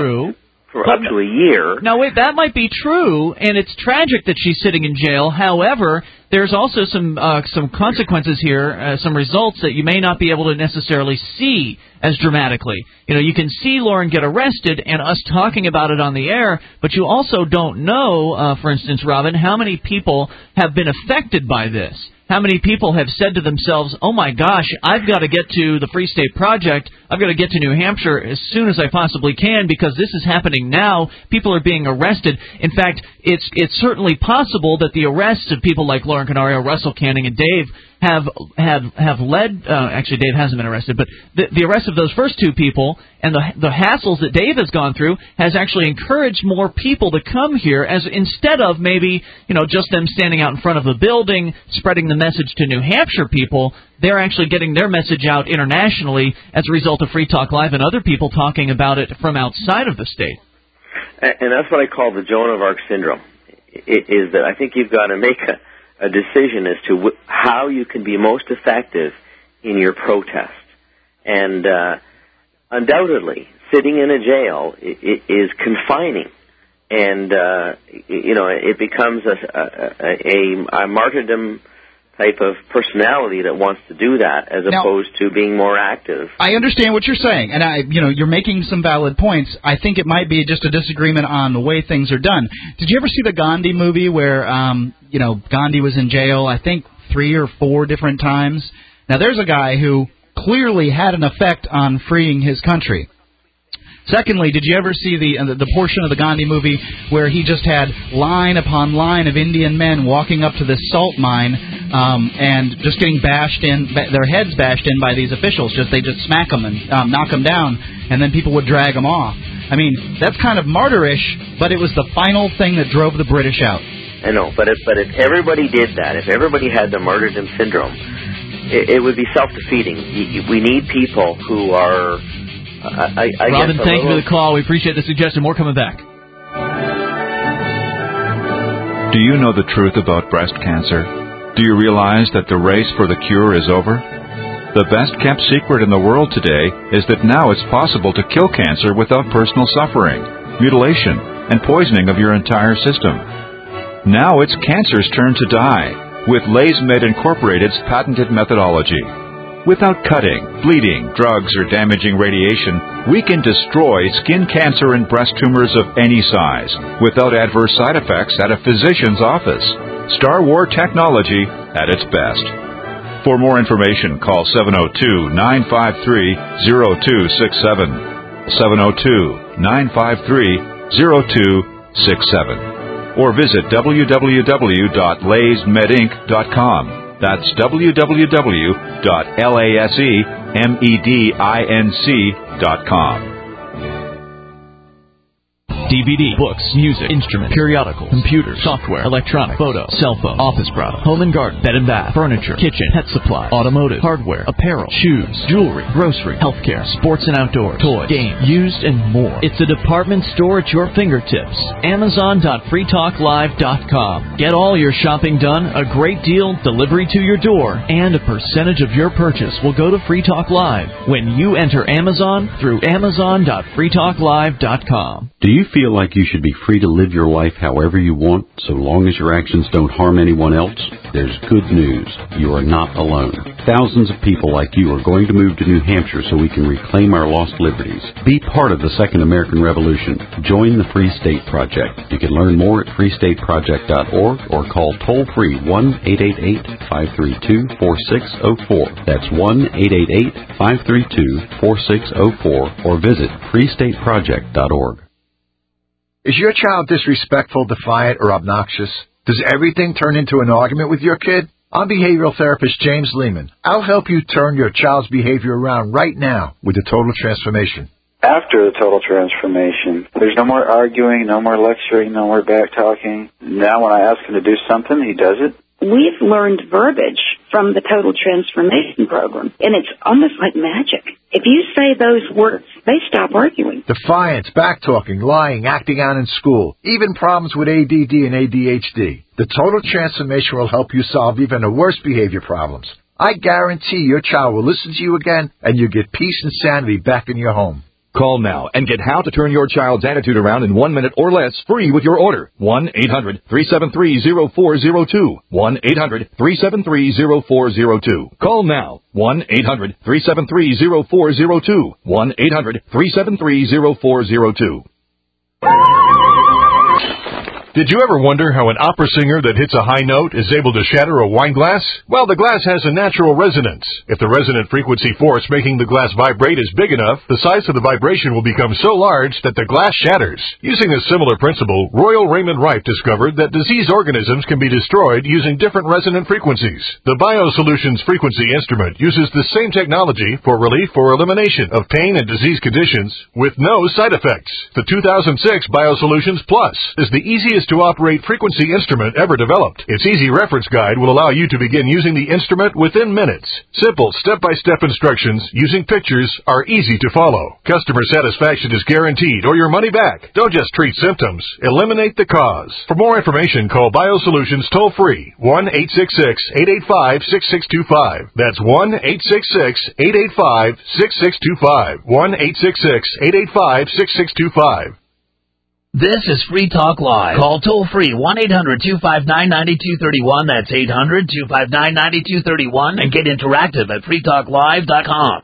up to a year. Now, wait, that might be true, and it's tragic that she's sitting in jail. However, there's also some consequences here, some results that you may not be able to necessarily see as dramatically. You know, you can see Lauren get arrested and us talking about it on the air, but you also don't know, for instance, Robin, how many people have been affected by this. How many people have said to themselves, oh, my gosh, I've got to get to the Free State Project. I've got to get to New Hampshire as soon as I possibly can because this is happening now. People are being arrested. In fact, it's certainly possible that the arrests of people like Lauren Canario, Russell Canning, and Dave have led actually Dave hasn't been arrested, but the arrest of those first two people and the hassles that Dave has gone through has actually encouraged more people to come here, as instead of maybe, you know, just them standing out in front of a building spreading the message to New Hampshire people. They're actually getting their message out internationally as a result of Free Talk Live and other people talking about it from outside of the state. And that's what I call the Joan of Arc syndrome, is that I think you've got to make a decision as to how you can be most effective in your protest. And undoubtedly, sitting in a jail is confining. And, you know, it becomes a martyrdom type of personality that wants to do that as opposed to being more active. I understand what you're saying, and you're making some valid points. I think it might be just a disagreement on the way things are done. Did you ever see the Gandhi movie where, Gandhi was in jail, I think 3 or 4 different times? Now, there's a guy who clearly had an effect on freeing his country. Secondly, did you ever see the portion of the Gandhi movie where he just had line upon line of Indian men walking up to this salt mine and just getting bashed in, their heads bashed in by these officials? They just smack them and knock them down, and then people would drag them off. I mean, that's kind of martyrish, but it was the final thing that drove the British out. I know, but if everybody did that, if everybody had the martyrdom syndrome, it would be self-defeating. We need people who are... Robin, thank you for the call. We appreciate the suggestion. More coming back. Do you know the truth about breast cancer? Do you realize that the race for the cure is over? The best-kept secret in the world today is that now it's possible to kill cancer without personal suffering, mutilation, and poisoning of your entire system. Now it's cancer's turn to die with LaysMed Incorporated's patented methodology. Without cutting, bleeding, drugs, or damaging radiation, we can destroy skin cancer and breast tumors of any size without adverse side effects at a physician's office. Star War technology at its best. For more information, call 702-953-0267, 702-953-0267, or visit www.laysmedinc.com. That's www.lasemedinc.com. DVD, books, music, instruments, periodicals, computers, software, electronic, photo, cell phone, office product, home and garden, bed and bath, furniture, kitchen, pet supply, automotive, hardware, apparel, shoes, jewelry, grocery, healthcare, sports and outdoors, toys, games, used, and more. It's a department store at your fingertips. Amazon.freetalklive.com. Get all your shopping done, a great deal, delivery to your door, and a percentage of your purchase will go to Free Talk Live when you enter Amazon through Amazon.freetalklive.com. Do you feel like you should be free to live your life however you want, so long as your actions don't harm anyone else? There's good news. You are not alone. Thousands of people like you are going to move to New Hampshire so we can reclaim our lost liberties. Be part of the Second American Revolution. Join the Free State Project. You can learn more at freestateproject.org or call toll-free 1-888-532-4604. That's 1-888-532-4604 or visit freestateproject.org. Is your child disrespectful, defiant, or obnoxious? Does everything turn into an argument with your kid? I'm behavioral therapist James Lehman. I'll help you turn your child's behavior around right now with the Total Transformation. After the Total Transformation, there's no more arguing, no more lecturing, no more back talking. Now when I ask him to do something, he does it. We've learned verbiage from the Total Transformation Program. And it's almost like magic. If you say those words, they stop arguing. Defiance, backtalking, lying, acting out in school, even problems with ADD and ADHD. The Total Transformation will help you solve even the worst behavior problems. I guarantee your child will listen to you again, and you'll get peace and sanity back in your home. Call now and get How to Turn Your Child's Attitude Around in 1 minute or less free with your order. 1-800-373-0402. 1-800-373-0402. Call now. 1-800-373-0402. 1-800-373-0402. Did you ever wonder how an opera singer that hits a high note is able to shatter a wine glass? Well, the glass has a natural resonance. If the resonant frequency force making the glass vibrate is big enough, the size of the vibration will become so large that the glass shatters. Using a similar principle, Royal Raymond Wright discovered that disease organisms can be destroyed using different resonant frequencies. The BioSolutions frequency instrument uses the same technology for relief or elimination of pain and disease conditions with no side effects. The 2006 BioSolutions Plus is the easiest to operate frequency instrument ever developed. Its easy reference guide will allow you to begin using the instrument within minutes. Simple step-by-step instructions using pictures are easy to follow. Customer satisfaction is guaranteed or your money back. Don't just treat symptoms, eliminate the cause. For more information, call BioSolutions toll-free 1-866-885-6625. That's 1-866-885-6625. 1-866-885-6625. This is Free Talk Live. Call toll-free 1-800-259-9231. That's 800-259-9231. And get interactive at freetalklive.com.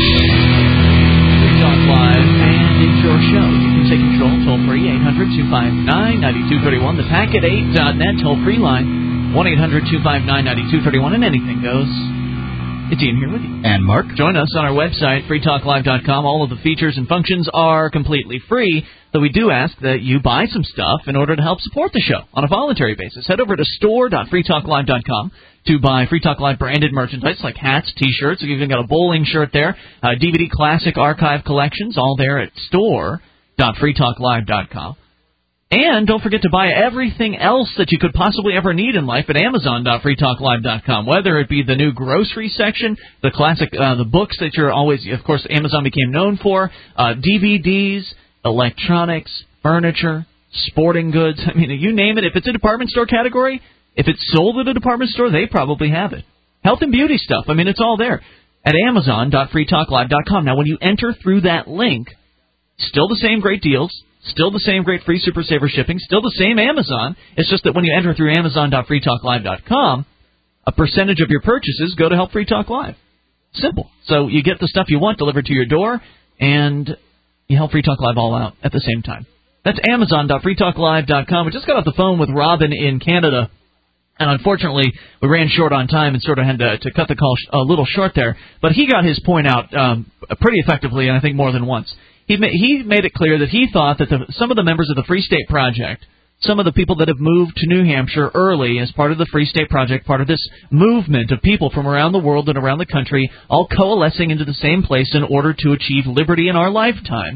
Free Talk Live, and it's your show. You can take control toll-free 800-259-9231. The packet8.net toll-free line 1-800-259-9231. And anything goes. It's Ian here with you. And Mark. Join us on our website, freetalklive.com. All of the features and functions are completely free, though we do ask that you buy some stuff in order to help support the show on a voluntary basis. Head over to store.freetalklive.com to buy Free Talk Live branded merchandise like hats, T-shirts. We've even got a bowling shirt there, DVD classic archive collections, all there at store.freetalklive.com. And don't forget to buy everything else that you could possibly ever need in life at Amazon.freetalklive.com, whether it be the new grocery section, the classic, the books that you're always, of course, Amazon became known for, DVDs, electronics, furniture, sporting goods. I mean, you name it. If it's a department store category, if it's sold at a department store, they probably have it. Health and beauty stuff. I mean, it's all there at Amazon.freetalklive.com. Now, when you enter through that link, still the same great deals. Still the same great free Super Saver shipping. Still the same Amazon. It's just that when you enter through Amazon.freetalklive.com, a percentage of your purchases go to help Free Talk Live. Simple. So you get the stuff you want delivered to your door, and you help Free Talk Live all out at the same time. That's Amazon.freetalklive.com. We just got off the phone with Robin in Canada, and unfortunately we ran short on time and sort of had to cut the call a little short there. But he got his point out pretty effectively, and I think more than once. He made it clear that he thought that some of the members of the Free State Project, some of the people that have moved to New Hampshire early as part of the Free State Project, part of this movement of people from around the world and around the country, all coalescing into the same place in order to achieve liberty in our lifetime,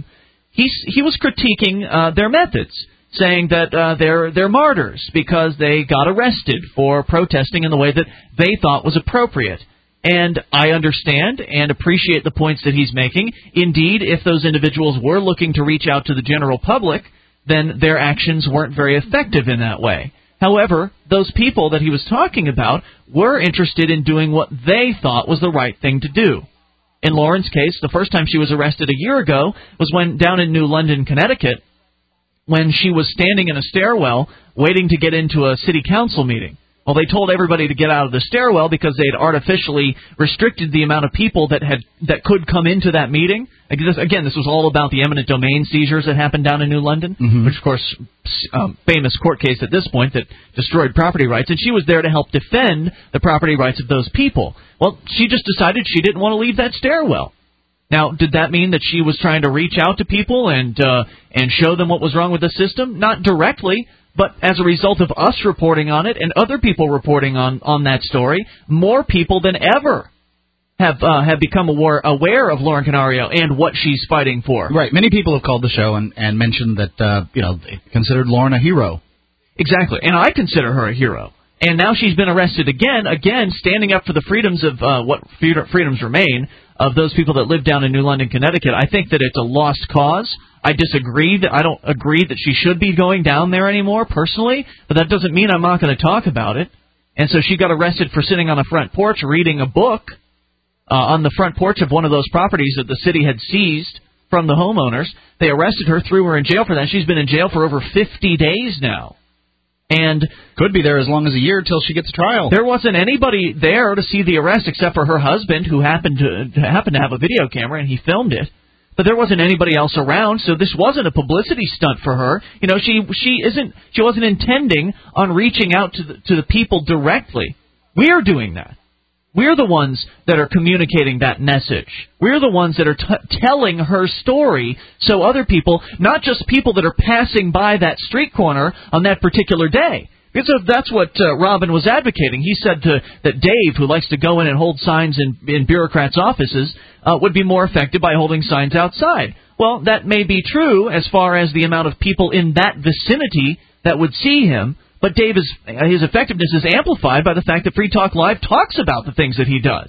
he was critiquing their methods, saying that they're martyrs because they got arrested for protesting in the way that they thought was appropriate. And I understand and appreciate the points that he's making. Indeed, if those individuals were looking to reach out to the general public, then their actions weren't very effective in that way. However, those people that he was talking about were interested in doing what they thought was the right thing to do. In Lauren's case, the first time she was arrested a year ago was when down in New London, Connecticut, when she was standing in a stairwell waiting to get into a city council meeting. Well, they told everybody to get out of the stairwell because they had artificially restricted the amount of people that could come into that meeting. Again, this was all about the eminent domain seizures that happened down in New London, which, of course, famous court case at this point that destroyed property rights. And she was there to help defend the property rights of those people. Well, she just decided she didn't want to leave that stairwell. Now, did that mean that she was trying to reach out to people and show them what was wrong with the system? Not directly. But as a result of us reporting on it and other people reporting on that story, more people than ever have become aware of Lauren Canario and what she's fighting for. Right. Many people have called the show and mentioned that they considered Lauren a hero. Exactly. And I consider her a hero. And now she's been arrested again, standing up for the freedoms of what freedoms remain of those people that live down in New London, Connecticut. I think that it's a lost cause. I disagree. I don't agree that she should be going down there anymore, personally, but that doesn't mean I'm not going to talk about it. And so she got arrested for sitting on a front porch reading a book on the front porch of one of those properties that the city had seized from the homeowners. They arrested her, threw her in jail for that. She's been in jail for over 50 days now. And could be there as long as a year till she gets a trial. There wasn't anybody there to see the arrest except for her husband, who happened to have a video camera, and he filmed it. But there wasn't anybody else around, so this wasn't a publicity stunt for her. You know, she wasn't intending on reaching out to the people directly. We're doing that. We're the ones that are communicating that message. We're the ones that are telling her story so other people, not just people that are passing by that street corner on that particular day. Because that's what Robin was advocating. He said that Dave, who likes to go in and hold signs in bureaucrats' offices, would be more effective by holding signs outside. Well, that may be true as far as the amount of people in that vicinity that would see him. But Dave his effectiveness is amplified by the fact that Free Talk Live talks about the things that he does.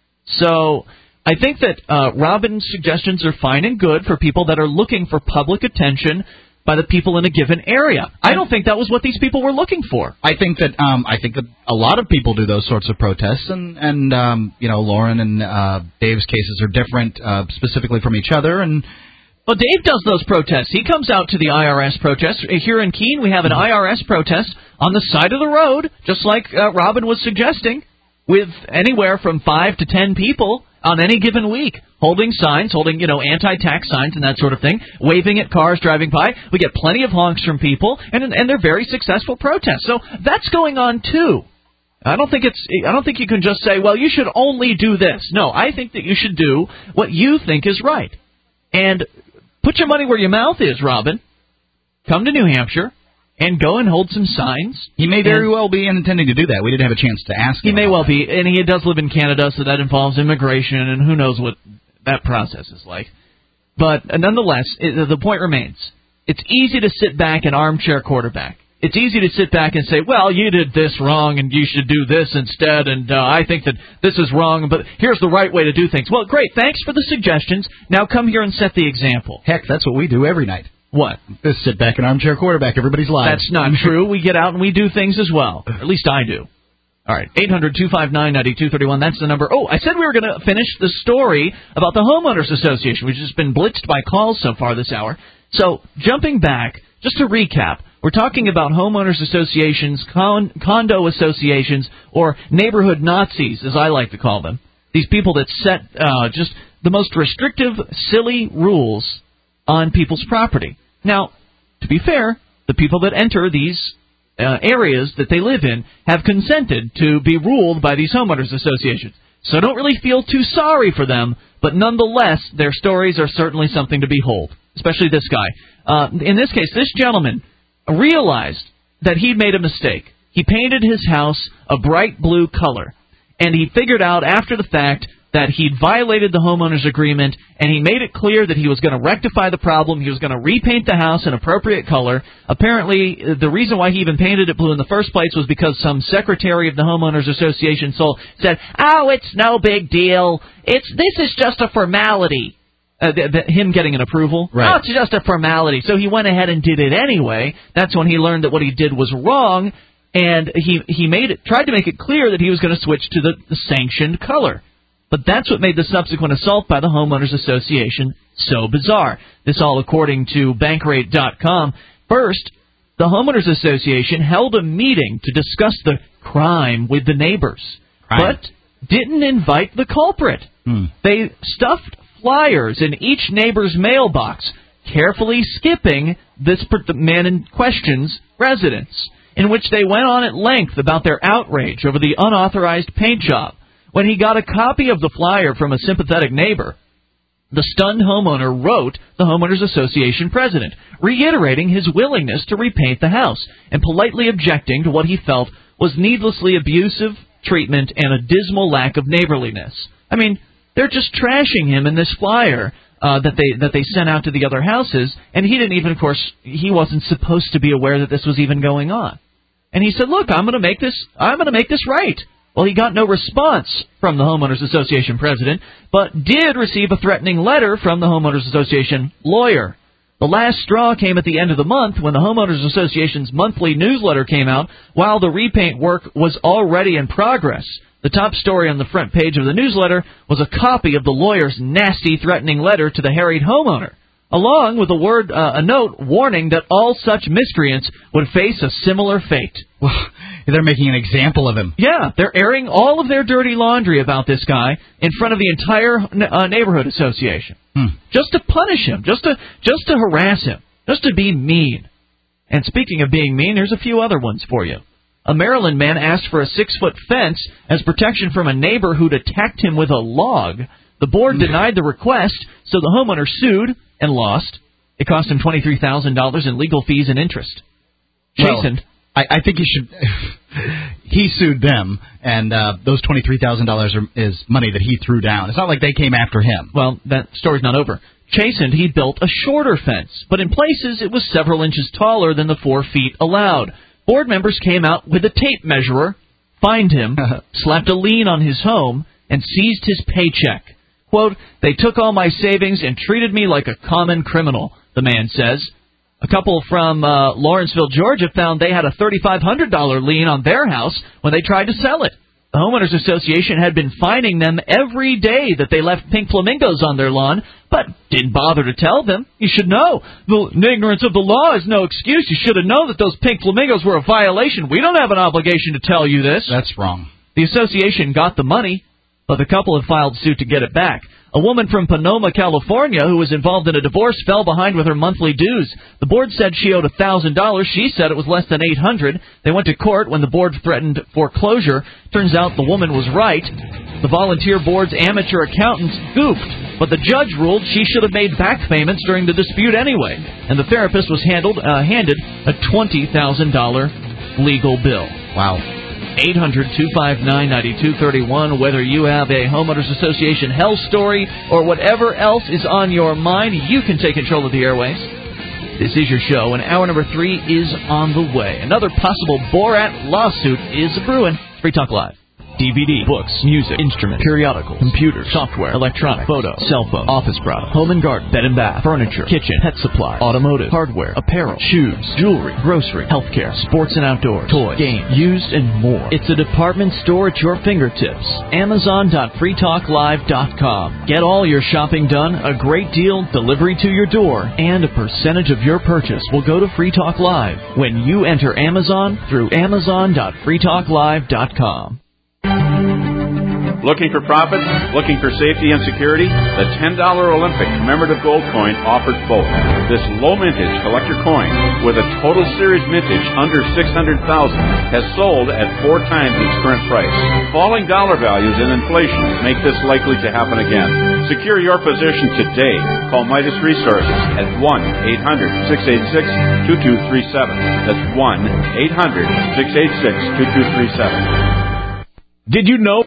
So I think that Robin's suggestions are fine and good for people that are looking for public attention by the people in a given area. I don't think that was what these people were looking for. I think that a lot of people do those sorts of protests, and you know, Lauren and Dave's cases are different specifically from each other, and. Well, Dave does those protests. He comes out to the IRS protests. Here in Keene, we have an IRS protest on the side of the road, just like Robin was suggesting, with anywhere from 5 to 10 people on any given week, holding signs, anti-tax signs and that sort of thing, waving at cars driving by. We get plenty of honks from people, and they're very successful protests. So that's going on too. I don't think you can just say, well, you should only do this. No, I think that you should do what you think is right. And put your money where your mouth is, Robin. Come to New Hampshire and go and hold some signs. He may very well be intending to do that. We didn't have a chance to ask him. He may well be, and he does live in Canada, so that involves immigration, and who knows what that process is like. But nonetheless, the point remains. It's easy to sit back and armchair quarterback. It's easy to sit back and say, well, you did this wrong, and you should do this instead, and I think that this is wrong, but here's the right way to do things. Well, great, thanks for the suggestions. Now come here and set the example. Heck, that's what we do every night. What? Just sit back and armchair quarterback everybody's lives. That's not true. We get out and we do things as well. Or at least I do. All right, 800-259-9231, that's the number. Oh, I said we were going to finish the story about the Homeowners Association, which has been blitzed by calls so far this hour. So, jumping back, just to recap, we're talking about homeowners associations, condo associations, or neighborhood Nazis, as I like to call them. These people that set just the most restrictive, silly rules on people's property. Now, to be fair, the people that enter these areas that they live in have consented to be ruled by these homeowners associations. So don't really feel too sorry for them, but nonetheless, their stories are certainly something to behold, especially this guy. In this case, this gentleman realized that he made a mistake. He painted his house a bright blue color, and he figured out after the fact that he'd violated the homeowner's agreement, and he made it clear that he was going to rectify the problem. He was going to repaint the house an appropriate color. Apparently, the reason why he even painted it blue in the first place was because some secretary of the homeowners association said, "Oh, it's no big deal. This is just a formality." Him getting an approval. Right. Oh, it's just a formality. So he went ahead and did it anyway. That's when he learned that what he did was wrong, and he tried to make it clear that he was going to switch to the sanctioned color. But that's what made the subsequent assault by the Homeowners Association so bizarre. This all according to Bankrate.com. First, the Homeowners Association held a meeting to discuss the crime with the neighbors, but didn't invite the culprit. They stuffed flyers in each neighbor's mailbox, carefully skipping the man in question's residence, in which they went on at length about their outrage over the unauthorized paint job. When he got a copy of the flyer from a sympathetic neighbor, the stunned homeowner wrote the Homeowners Association president, reiterating his willingness to repaint the house and politely objecting to what he felt was needlessly abusive treatment and a dismal lack of neighborliness. I mean, they're just trashing him in this flyer that they sent out to the other houses, and he didn't even, of course, he wasn't supposed to be aware that this was even going on. And he said, look, I'm going to make this right. Well, he got no response from the Homeowners Association president, but did receive a threatening letter from the Homeowners Association lawyer. The last straw came at the end of the month when the Homeowners Association's monthly newsletter came out while the repaint work was already in progress. The top story on the front page of the newsletter was a copy of the lawyer's nasty, threatening letter to the harried homeowner, along with a note warning that all such miscreants would face a similar fate. Well, they're making an example of him. Yeah, they're airing all of their dirty laundry about this guy in front of the entire neighborhood association. Just to punish him, just to harass him, just to be mean. And speaking of being mean, here's a few other ones for you. A Maryland man asked for a 6-foot fence as protection from a neighbor who'd attacked him with a log. The board denied the request, so the homeowner sued and lost. It cost him $23,000 in legal fees and interest. Chastened. Well, I think he should. He sued them, and those $23,000 is money that he threw down. It's not like they came after him. Well, that story's not over. Chastened, he built a shorter fence, but in places it was several inches taller than the 4 feet allowed. Board members came out with a tape measurer, fined him, slapped a lien on his home, and seized his paycheck. Quote, they took all my savings and treated me like a common criminal, the man says. A couple from Lawrenceville, Georgia, found they had a $3,500 lien on their house when they tried to sell it. The Homeowners Association had been fining them every day that they left pink flamingos on their lawn, but didn't bother to tell them. You should know. The ignorance of the law is no excuse. You should have known that those pink flamingos were a violation. We don't have an obligation to tell you this. That's wrong. The association got the money, but the couple had filed suit to get it back. A woman from Sonoma, California, who was involved in a divorce, fell behind with her monthly dues. The board said she owed $1,000. She said it was less than $800. They went to court when the board threatened foreclosure. Turns out the woman was right. The volunteer board's amateur accountants goofed, but the judge ruled she should have made back payments during the dispute anyway. And the therapist was handed a $20,000 legal bill. Wow. 800-259-9231. Whether you have a Homeowners Association hell story or whatever else is on your mind, you can take control of the airwaves. This is your show, and hour number 3 is on the way. Another possible Borat lawsuit is brewing. Free Talk Live. DVD, books, music, instruments, periodicals, computers, software, electronic, photo, cell phone, office product, home and garden, bed and bath, furniture, kitchen, pet supply, automotive, hardware, apparel, shoes, jewelry, grocery, healthcare, sports and outdoors, toys, games, used, and more. It's a department store at your fingertips. Amazon.freetalklive.com. Get all your shopping done, a great deal, delivery to your door, and a percentage of your purchase will go to Free Talk Live when you enter Amazon through Amazon.freetalklive.com. Looking for profits? Looking for safety and security? The $10 Olympic commemorative gold coin offers both. This low mintage collector coin with a total series mintage under $600,000 has sold at 4 times its current price. Falling dollar values and inflation make this likely to happen again. Secure your position today. Call Midas Resources at 1-800-686-2237. That's 1-800-686-2237. Did you know